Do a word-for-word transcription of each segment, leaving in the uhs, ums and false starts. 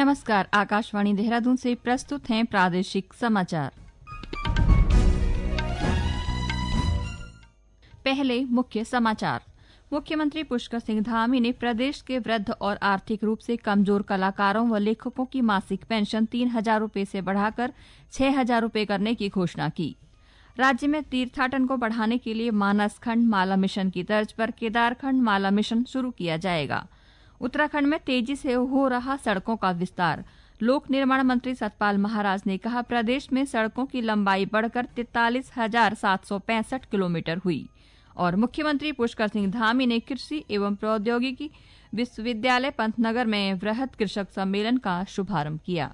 नमस्कार, आकाशवाणी देहरादून से प्रस्तुत हैं प्रादेशिक समाचार। पहले मुख्य समाचार। मुख्यमंत्री पुष्कर सिंह धामी ने प्रदेश के वृद्ध और आर्थिक रूप से कमजोर कलाकारों व लेखकों की मासिक पेंशन तीन हजार रूपये से बढ़ाकर छह हजार रूपये करने की घोषणा की। राज्य में तीर्थाटन को बढ़ाने के लिए मानसखंड माला मिशन की तर्ज पर केदारखंड माला मिशन शुरू किया जाएगा। उत्तराखंड में तेजी से हो रहा सड़कों का विस्तार। लोक निर्माण मंत्री सतपाल महाराज ने कहा, प्रदेश में सड़कों की लंबाई बढ़कर तैंतालीस हजार सात सौ पैंसठ किलोमीटर हुई। और मुख्यमंत्री पुष्कर सिंह धामी ने कृषि एवं प्रौद्योगिकी विश्वविद्यालय पंतनगर में वृहद कृषक सम्मेलन का शुभारंभ किया।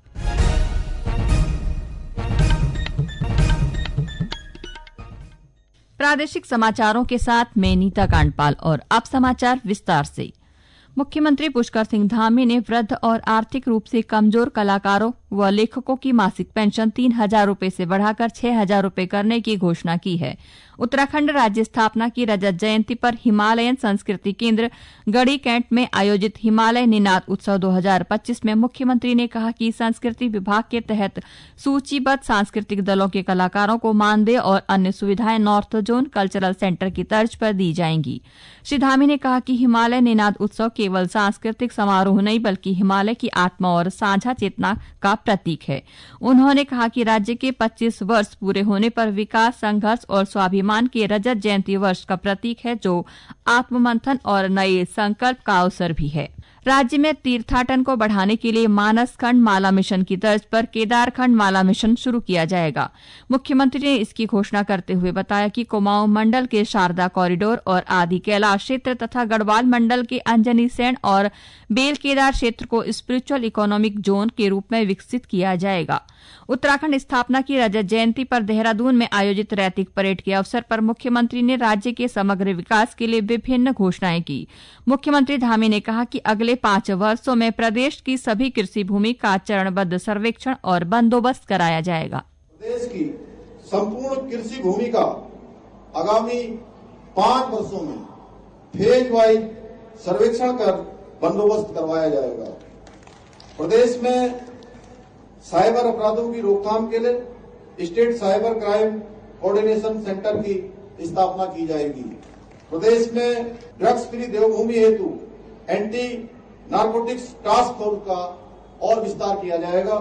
प्रादेशिक समाचारों के साथ मैं नीता कांडपाल और अब समाचार विस्तार से। मुख्यमंत्री पुष्कर सिंह धामी ने वृद्ध और आर्थिक रूप से कमजोर कलाकारों व लेखकों की मासिक पेंशन तीन हजार रूपये से बढ़ाकर छह हजार रूपये करने की घोषणा की है। उत्तराखंड राज्य स्थापना की रजत जयंती पर हिमालयन संस्कृति केंद्र गढ़ी कैंट में आयोजित हिमालय निनाद उत्सव दो हजार पच्चीस में मुख्यमंत्री ने कहा कि संस्कृति विभाग के तहत सूचीबद्ध सांस्कृतिक दलों के कलाकारों को मानदेय और अन्य सुविधाएं नॉर्थ जोन कल्चरल सेंटर की तर्ज पर दी जाएंगी। श्री धामी ने कहा कि हिमालय निनाद उत्सव केवल सांस्कृतिक समारोह नहीं बल्कि हिमालय की आत्मा और साझा चेतना का प्रतीक है। उन्होंने कहा कि राज्य के पच्चीस वर्ष पूरे होने पर विकास, संघर्ष और स्वाभिमान के रजत जयंती वर्ष का प्रतीक है, जो आत्ममंथन और नए संकल्प का अवसर भी है। राज्य में तीर्थाटन को बढ़ाने के लिए मानसखंड माला मिशन की तर्ज पर केदारखंड माला मिशन शुरू किया जाएगा। मुख्यमंत्री ने इसकी घोषणा करते हुए बताया कि कुमाऊं मंडल के शारदा कॉरिडोर और आदि कैलाश क्षेत्र तथा गढ़वाल मंडल के अंजनी सेन और बेल केदार क्षेत्र को स्पिरिचुअल इकोनॉमिक जोन के रूप में विकसित किया जाएगा। उत्तराखंड स्थापना की रजत जयंती पर देहरादून में आयोजित रैतिक परेड के अवसर पर मुख्यमंत्री ने राज्य के समग्र विकास के लिए विभिन्न घोषणाएं की। मुख्यमंत्री धामी ने कहा कि अगले पांच वर्षों में प्रदेश की सभी कृषि भूमि का चरणबद्ध सर्वेक्षण और बंदोबस्त कराया जाएगा। प्रदेश की संपूर्ण कृषि भूमि का आगामी पांच वर्षों में फेज वाइज सर्वेक्षण कर बंदोबस्त करवाया जाएगा। प्रदेश में साइबर अपराधों की रोकथाम के लिए state cyber crime coordination centre की स्थापना की जाएगी। प्रदेश में ड्रग्स फ्री देवभूमि हेतु एंटी नारकोटिक्स टास्क फोर्स का और विस्तार किया जाएगा।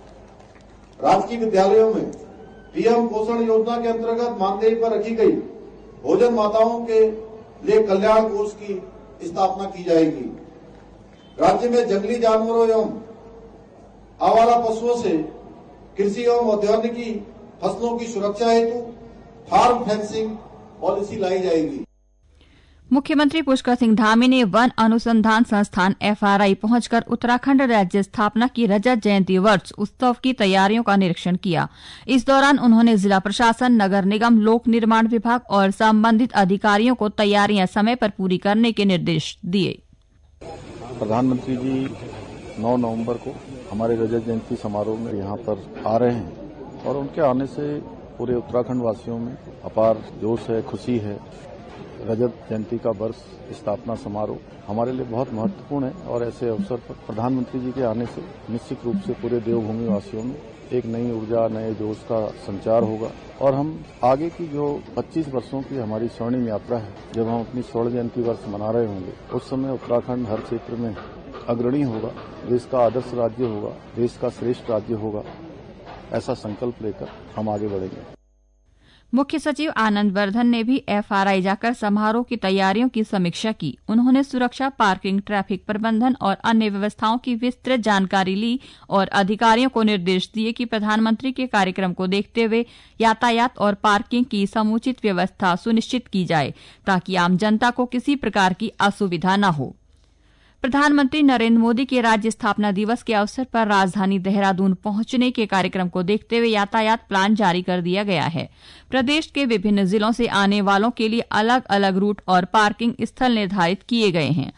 राजकीय विद्यालयों में पीएम पोषण योजना के अंतर्गत मानदेय पर रखी गई भोजन माताओं के लिए कल्याण कोष की स्थापना की जाएगी। राज्य में जंगली जानवरों एवं आवारा पशुओं से कृषि एवं औद्योगिकी फसलों की सुरक्षा हेतु फार्म फेंसिंग पॉलिसी लाई जाएगी। मुख्यमंत्री पुष्कर सिंह धामी ने वन अनुसंधान संस्थान एफ आर आई पहुंचकर उत्तराखंड राज्य स्थापना की रजत जयंती वर्ष उत्सव की तैयारियों का निरीक्षण किया। इस दौरान उन्होंने जिला प्रशासन, नगर निगम, लोक निर्माण विभाग और संबंधित अधिकारियों को तैयारियां समय पर पूरी करने के निर्देश दिए। प्रधानमंत्री जी नौ नवंबर को हमारे रजत जयंती समारोह में यहाँ पर आ रहे हैं और उनके आने से पूरे उत्तराखंड वासियों में अपार जोश है, खुशी है। रजत जयंती का वर्ष स्थापना समारोह हमारे लिए बहुत महत्वपूर्ण है और ऐसे अवसर पर प्रधानमंत्री जी के आने से निश्चित रूप से पूरे देवभूमि वासियों में एक नई ऊर्जा, नए जोश का संचार होगा और हम आगे की जो पच्चीस वर्षों की हमारी स्वर्णिम यात्रा है, जब हम अपनी स्वर्ण जयंती वर्ष मना रहे होंगे, उस समय उत्तराखंड हर क्षेत्र में अग्रणी होगा, देश का आदर्श राज्य होगा, देश का श्रेष्ठ राज्य होगा। ऐसा संकल्प लेकर हम आगे बढ़ेंगे। मुख्य सचिव आनंद वर्धन ने भी एफ आर आई जाकर समारोह की तैयारियों की समीक्षा की। उन्होंने सुरक्षा, पार्किंग, ट्रैफिक प्रबंधन और अन्य व्यवस्थाओं की विस्तृत जानकारी ली और अधिकारियों को निर्देश दिए कि प्रधानमंत्री के कार्यक्रम को देखते हुए यातायात और पार्किंग की समुचित व्यवस्था सुनिश्चित की जाए ताकि आम जनता को किसी प्रकार की असुविधा न हो। प्रधानमंत्री नरेंद्र मोदी के राज्य स्थापना दिवस के अवसर पर राजधानी देहरादून पहुंचने के कार्यक्रम को देखते हुए यातायात प्लान जारी कर दिया गया है। प्रदेश के विभिन्न जिलों से आने वालों के लिए अलग अलग रूट और पार्किंग स्थल निर्धारित किए गए हैं।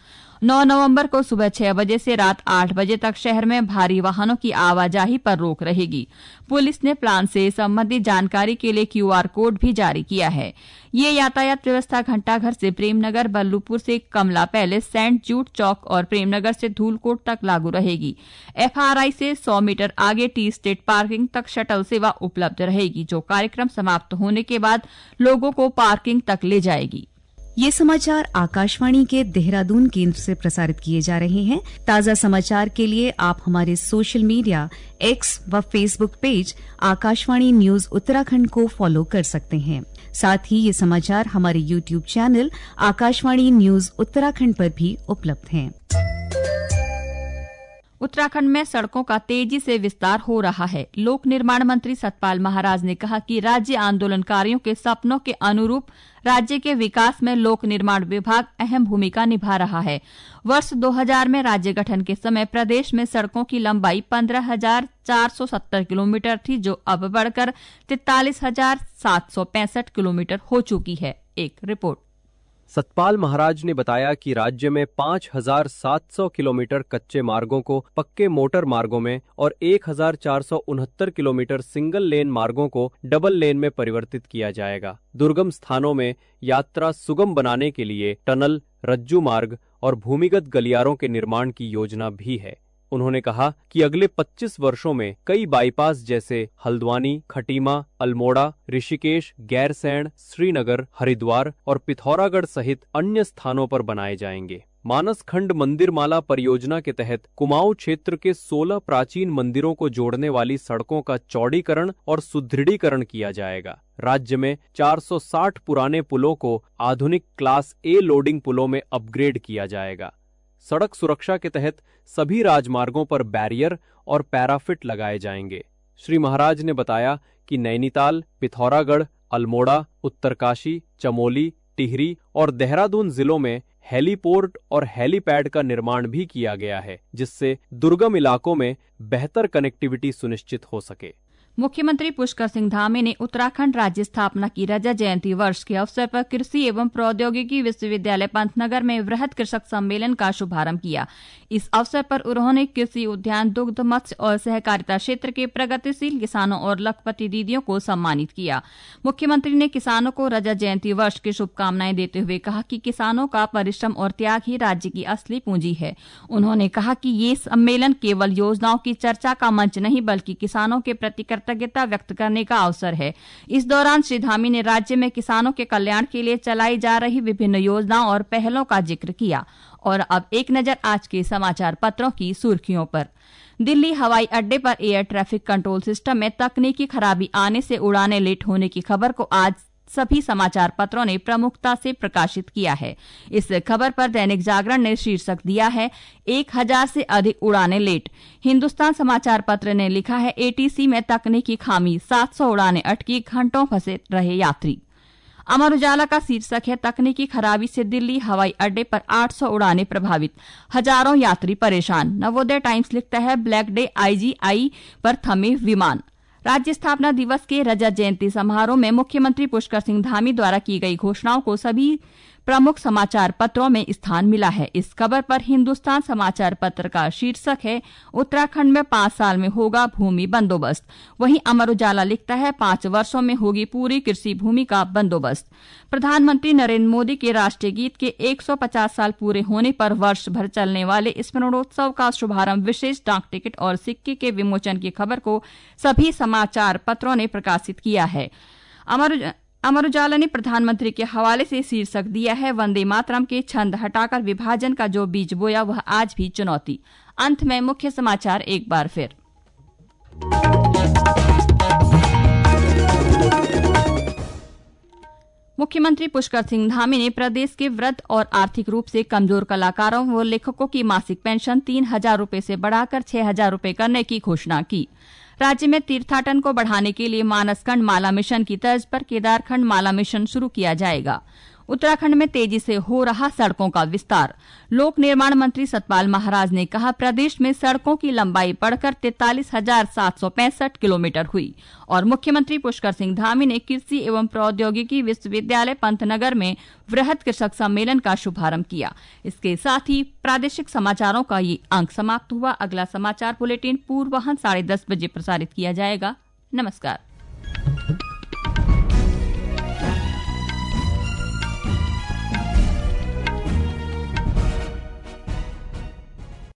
नौ नवंबर को सुबह छह बजे से रात आठ बजे तक शहर में भारी वाहनों की आवाजाही पर रोक रहेगी। पुलिस ने प्लान से संबंधित जानकारी के लिए क्यूआर कोड भी जारी किया है। ये यातायात व्यवस्था घंटाघर से प्रेमनगर, बल्लूपुर से कमला पैलेस, सेंट जूड चौक और प्रेमनगर से धूलकोट तक लागू रहेगी। एफआरआई से सौ मीटर आगे टी स्टेट पार्किंग तक शटल सेवा उपलब्ध रहेगी, जो कार्यक्रम समाप्त होने के बाद लोगों को पार्किंग तक ले जाएगी। ये समाचार आकाशवाणी के देहरादून केंद्र से प्रसारित किए जा रहे हैं। ताज़ा समाचार के लिए आप हमारे सोशल मीडिया एक्स व Facebook page Akashvani news Uttarakhand को फॉलो कर सकते हैं। साथ ही ये समाचार हमारे YouTube channel Akashvani news Uttarakhand पर भी उपलब्ध हैं। उत्तराखंड में सड़कों का तेजी से विस्तार हो रहा है। लोक निर्माण मंत्री सतपाल महाराज ने कहा कि राज्य आंदोलनकारियों के सपनों के अनुरूप राज्य के विकास में लोक निर्माण विभाग अहम भूमिका निभा रहा है। वर्ष दो हज़ार में राज्य गठन के समय प्रदेश में सड़कों की लंबाई पंद्रह हजार चार सौ सत्तर किलोमीटर थी, जो अब बढ़कर तैंतालीस हजार सात सौ पैंसठ किलोमीटर हो चुकी है। एक रिपोर्ट। सतपाल महाराज ने बताया कि राज्य में पाँच हजार सात सौ किलोमीटर कच्चे मार्गों को पक्के मोटर मार्गों में और एक हजार चार सौ उनहत्तर किलोमीटर सिंगल लेन मार्गों को डबल लेन में परिवर्तित किया जाएगा। दुर्गम स्थानों में यात्रा सुगम बनाने के लिए टनल, रज्जू मार्ग और भूमिगत गलियारों के निर्माण की योजना भी है। उन्होंने कहा कि अगले पच्चीस वर्षों में कई बाईपास जैसे हल्द्वानी, खटीमा, अल्मोड़ा, ऋषिकेश, गैरसैंण, श्रीनगर, हरिद्वार और पिथौरागढ़ सहित अन्य स्थानों पर बनाए जाएंगे। मानस खंड मंदिरमाला परियोजना के तहत कुमाऊं क्षेत्र के सोलह प्राचीन मंदिरों को जोड़ने वाली सड़कों का चौड़ीकरण और सुदृढ़ीकरण किया जाएगा। राज्य में चार सौ साठ पुराने पुलों को आधुनिक क्लास ए लोडिंग पुलों में अपग्रेड किया जाएगा। सड़क सुरक्षा के तहत सभी राजमार्गों पर बैरियर और पैराफिट लगाए जाएंगे। श्री महाराज ने बताया कि नैनीताल, पिथौरागढ़, अल्मोड़ा, उत्तरकाशी, चमोली, टिहरी और देहरादून जिलों में हेलीपोर्ट और हेलीपैड का निर्माण भी किया गया है, जिससे दुर्गम इलाकों में बेहतर कनेक्टिविटी सुनिश्चित हो सके। मुख्यमंत्री पुष्कर सिंह धामी ने उत्तराखंड राज्य स्थापना की रजत जयंती वर्ष के अवसर पर कृषि एवं प्रौद्योगिकी विश्वविद्यालय पंतनगर में वृहद कृषक सम्मेलन का शुभारंभ किया। इस अवसर पर उन्होंने कृषि, उद्यान, दुग्ध, मत्स्य और सहकारिता क्षेत्र के प्रगतिशील किसानों और लखपति दीदियों को सम्मानित किया। मुख्यमंत्री ने किसानों को रजत जयंती वर्ष की शुभकामनाएं देते हुए कहा कि किसानों का परिश्रम और त्याग ही राज्य की असली पूंजी है। उन्होंने कहा कि ये सम्मेलन केवल योजनाओं की चर्चा का मंच नहीं, बल्कि किसानों के प्रति कृतज्ञता व्यक्त करने का अवसर है। इस दौरान श्री धामी ने राज्य में किसानों के कल्याण के लिए चलाई जा रही विभिन्न योजनाओं और पहलों का जिक्र किया। और अब एक नजर आज के समाचार पत्रों की सुर्खियों पर। दिल्ली हवाई अड्डे पर एयर ट्रैफिक कंट्रोल सिस्टम में तकनीकी खराबी आने से उड़ानें लेट होने की खबर को आज सभी समाचार पत्रों ने प्रमुखता से प्रकाशित किया है। इस खबर पर दैनिक जागरण ने शीर्षक दिया है, एक हजार से अधिक उड़ानें लेट। हिंदुस्तान समाचार पत्र ने लिखा है, एटीसी में तकनीकी खामी, सात सौ उड़ानें अटकी, घंटों फंसे रहे यात्री। अमर उजाला का शीर्षक है, तकनीकी खराबी से दिल्ली हवाई अड्डे पर आठ सौ उड़ानें प्रभावित, हजारों यात्री परेशान। नवोदय टाइम्स लिखता है, ब्लैक डे आईजीआई पर थमे विमान। राज्य स्थापना दिवस के रजत जयंती समारोह में मुख्यमंत्री पुष्कर सिंह धामी द्वारा की गई घोषणाओं को सभी प्रमुख समाचार पत्रों में स्थान मिला है। इस खबर पर हिंदुस्तान समाचार पत्र का शीर्षक है, उत्तराखंड में पांच साल में होगा भूमि बंदोबस्त। वहीं अमर उजाला लिखता है, पांच वर्षों में होगी पूरी कृषि भूमि का बंदोबस्त। प्रधानमंत्री नरेंद्र मोदी के राष्ट्रीय गीत के एक सौ पचास साल पूरे होने पर वर्ष भर चलने वाले स्मरणोत्सव का शुभारंभ विशेष डाक टिकट और सिक्के के विमोचन की खबर को सभी समाचार पत्रों ने प्रकाशित किया है। अमर अमर उजाला ने प्रधानमंत्री के हवाले से शीर्षक दिया है, वंदे मातरम के छंद हटाकर विभाजन का जो बीज बोया वह आज भी चुनौती। अंत में मुख्य समाचार एक बार फिर। मुख्यमंत्री पुष्कर सिंह धामी ने प्रदेश के वृद्ध और आर्थिक रूप से कमजोर कलाकारों व लेखकों की मासिक पेंशन तीन हजार रूपये से बढ़ाकर छह हजार रूपये करने की घोषणा की। राज्य में तीर्थाटन को बढ़ाने के लिए मानसखंड माला मिशन की तर्ज पर केदारखंड माला मिशन शुरू किया जाएगा। उत्तराखंड में तेजी से हो रहा सड़कों का विस्तार। लोक निर्माण मंत्री सतपाल महाराज ने कहा, प्रदेश में सड़कों की लंबाई बढ़कर तैंतालीस हजार सात सौ पैंसठ किलोमीटर हुई। और मुख्यमंत्री पुष्कर सिंह धामी ने कृषि एवं प्रौद्योगिकी विश्वविद्यालय पंतनगर में वृहद कृषक सम्मेलन का शुभारंभ किया। इसके साथ ही प्रादेशिक समाचारों का ये अंक समाप्त हुआ। अगला समाचार बुलेटिन पूर्वाह्न साढ़े दस बजे प्रसारित किया जाएगा। नमस्कार।